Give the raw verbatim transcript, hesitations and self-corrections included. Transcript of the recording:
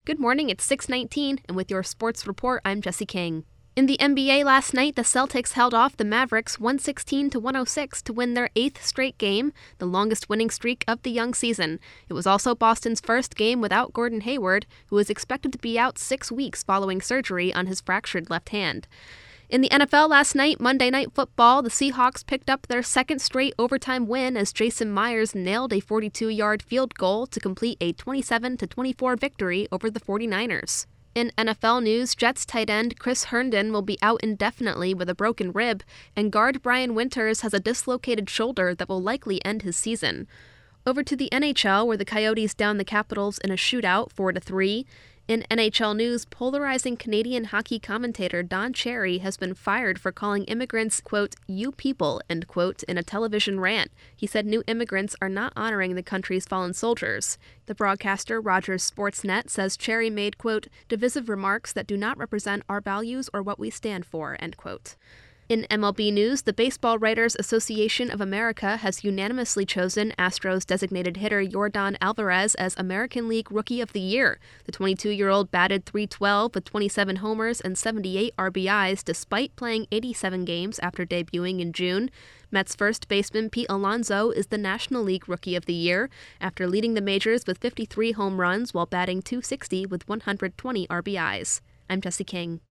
Good morning, it's six nineteen, and with your sports report, I'm Jesse King. In the N B A last night, the Celtics held off the Mavericks one sixteen to one oh six to win their eighth straight game, the longest winning streak of the young season. It was also Boston's first game without Gordon Hayward, who is expected to be out six weeks following surgery on his fractured left hand. In the N F L last night, Monday Night Football, the Seahawks picked up their second straight overtime win as Jason Myers nailed a forty-two-yard field goal to complete a twenty-seven to twenty-four victory over the forty-niners. In N F L news, Jets tight end Chris Herndon will be out indefinitely with a broken rib, and guard Brian Winters has a dislocated shoulder that will likely end his season. Over to the N H L, where the Coyotes downed the Capitals in a shootout four to three. In N H L news, polarizing Canadian hockey commentator Don Cherry has been fired for calling immigrants, quote, you people, end quote, in a television rant. He said new immigrants are not honoring the country's fallen soldiers. The broadcaster, Rogers Sportsnet, says Cherry made, quote, divisive remarks that do not represent our values or what we stand for, end quote. In M L B news, the Baseball Writers Association of America has unanimously chosen Astros designated hitter Yordan Alvarez as American League Rookie of the Year. The twenty-two-year-old batted three twelve with twenty-seven homers and seventy-eight R B Is despite playing eighty-seven games after debuting in June. Mets first baseman Pete Alonso is the National League Rookie of the Year after leading the majors with fifty-three home runs while batting two sixty with one hundred twenty R B Is. I'm Jesse King.